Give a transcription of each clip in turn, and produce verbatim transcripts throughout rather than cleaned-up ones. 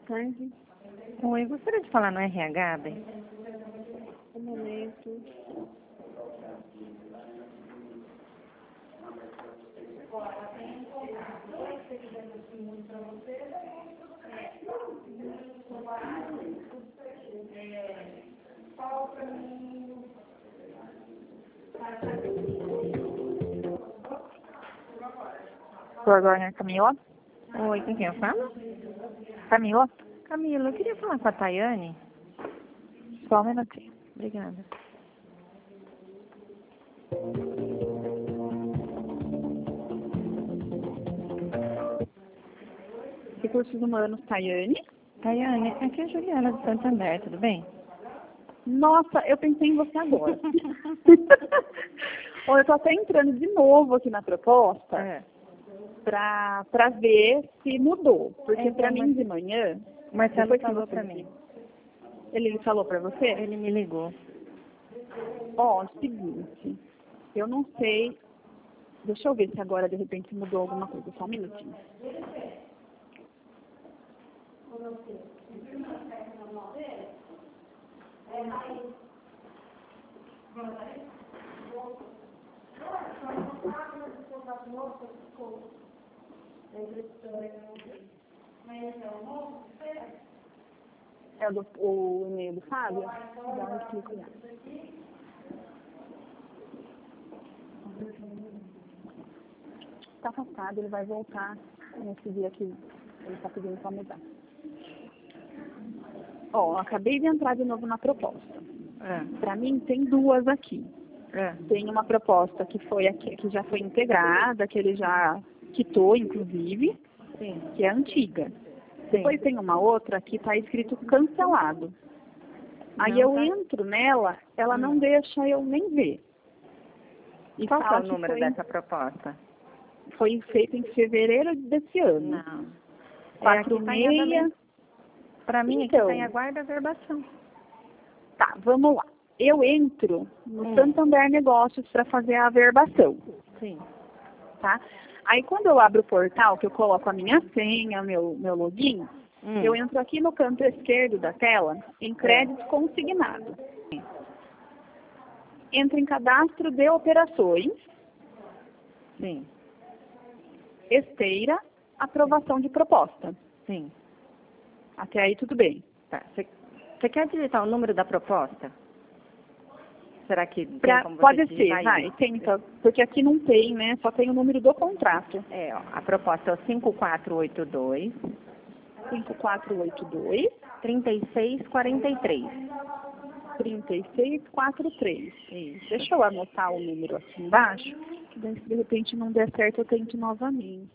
tarde. Oi, gostaria de falar no R H, bem? Um momento. Sou agora, Camila. Oi, com quem eu falo? Camila, Camila, eu queria falar com a Tayane. só um minutinho. Obrigada. Recursos Humanos, Tayane. Tayane, aqui é a Juliana de Santander, tudo bem? Nossa, eu pensei em você agora. Bom, eu tô até entrando de novo aqui na proposta É. pra, pra ver se mudou. Porque É, pra mas- mim de manhã, O Marcelo depois que falou você pra me- mim. ele, ele falou pra você? Ele me ligou. Ó, é o seguinte, eu não sei, deixa eu ver se agora de repente mudou alguma coisa, só um minutinho. É o, do, o e-mail do Fábio? Dá um clique lá. Tá afastado, ele vai voltar nesse dia que ele está pedindo para mudar. Ó, acabei de entrar de novo na proposta. É. Para mim tem duas aqui. É. Tem uma proposta que foi aqui, que já foi integrada, que ele já quitou, inclusive, Sim. que é antiga. Sim. Depois tem uma outra que está escrito cancelado. Aí Não, eu tá. entro nela, ela Hum. não deixa eu nem ver. E Qual que é fala o número foi, dessa proposta? foi feito em fevereiro desse ano. Não. Quatro É, aqui tá em meia. andamento. Pra mim, Então. aqui tá em aguarda averbação. Tá, vamos lá. Eu entro no Hum. Santander Negócios para fazer a averbação, Sim. tá? Aí quando eu abro o portal, que eu coloco a minha senha, meu, meu login, Hum. eu entro aqui no canto esquerdo da tela, em crédito consignado. Entro em cadastro de operações, Sim. esteira, aprovação de proposta. Sim. Até aí tudo bem. Tá. Você quer digitar o número da proposta? Será que tem Pra, como você pode ser, digitar vai, isso? tenta, porque aqui não tem, né? Só tem o número do contrato. É, ó, a proposta é o cinco quatro oito dois, cinco quatro oito dois, três seis quatro três. três seis quatro três. Isso. Deixa eu anotar o número aqui embaixo, que daí se de repente não der certo eu tento novamente.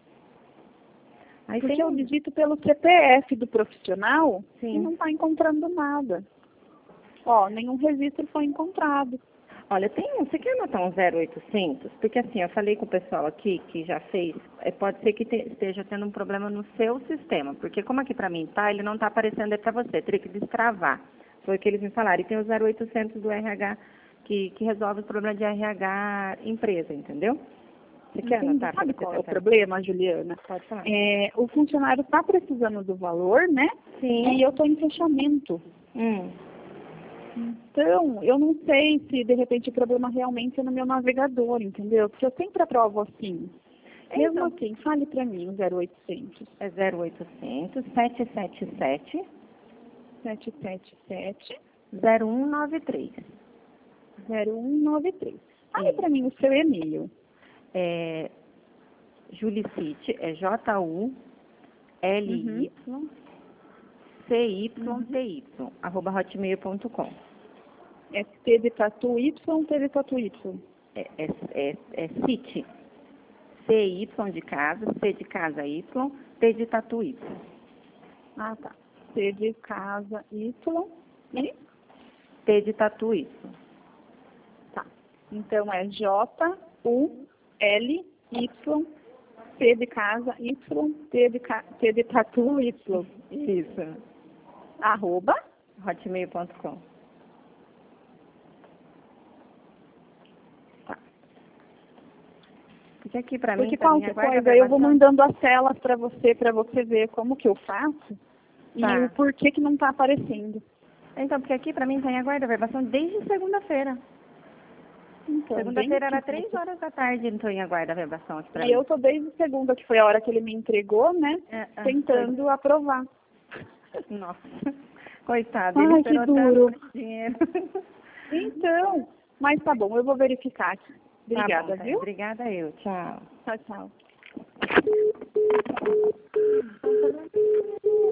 Aí Porque tem eu um... digito pelo C P F do profissional Sim. e não está encontrando nada. Ó, nenhum registro foi encontrado. Olha, tem um, você quer anotar um zero oitocentos? Porque assim, eu falei com o pessoal aqui que já fez, é, pode ser que te, esteja tendo um problema no seu sistema, porque como aqui pra mim tá, ele não tá aparecendo aí pra você, teria que destravar. Foi o que eles me falaram. E tem o zero oitocentos do R H que, que resolve o problema de R H empresa, entendeu? Você quer Entendi. anotar pra Sabe você qual é o tentar? problema, Juliana? Pode falar. É, o funcionário está precisando do valor, né? Sim. E eu estou em fechamento. Hum. Então, eu não sei se de repente o problema realmente é no meu navegador, entendeu? Porque eu sempre aprovo assim. Mesmo Então. assim, fale para mim o zero oitocentos. É zero oitocentos, sete sete sete, sete sete sete, zero um nove três. zero um nove três. Fale Isso. para mim o seu e-mail. É Julicite, é J U L Y C Y T Y, arroba hotmail ponto com. É T de tatu Y, T de tatu Y. É, é, é, é City. C Y de casa, C de casa Y, T de tatu Y. Ah, tá. T de casa Y e... T de tatu Y. Tá. Então é J U L Y T de casa Y, T de, ca... T de tatu Y. Isso. Arroba hotmail ponto com. Tá. Porque aqui pra Porque mim, pra qualquer minha guarda coisa eu vou averbação- mandando as telas para você, para você ver como que eu faço. Tá. E o porquê que não está aparecendo. Então, porque aqui pra mim tá em aguardo a verbação desde segunda-feira. Então, Segunda-feira bem era três horas da tarde, não tô em aguardo a verbação aqui pra E mim. eu tô desde segunda, que foi a hora que ele me entregou, né? É, é, Tentando aprovar. Nossa, coitado, ele Ai, que esperou duro. tanto por esse dinheiro. Então, mas tá bom, eu vou verificar aqui. Obrigada, Tá bom, tá. viu? Obrigada eu, tchau. Tchau, tchau.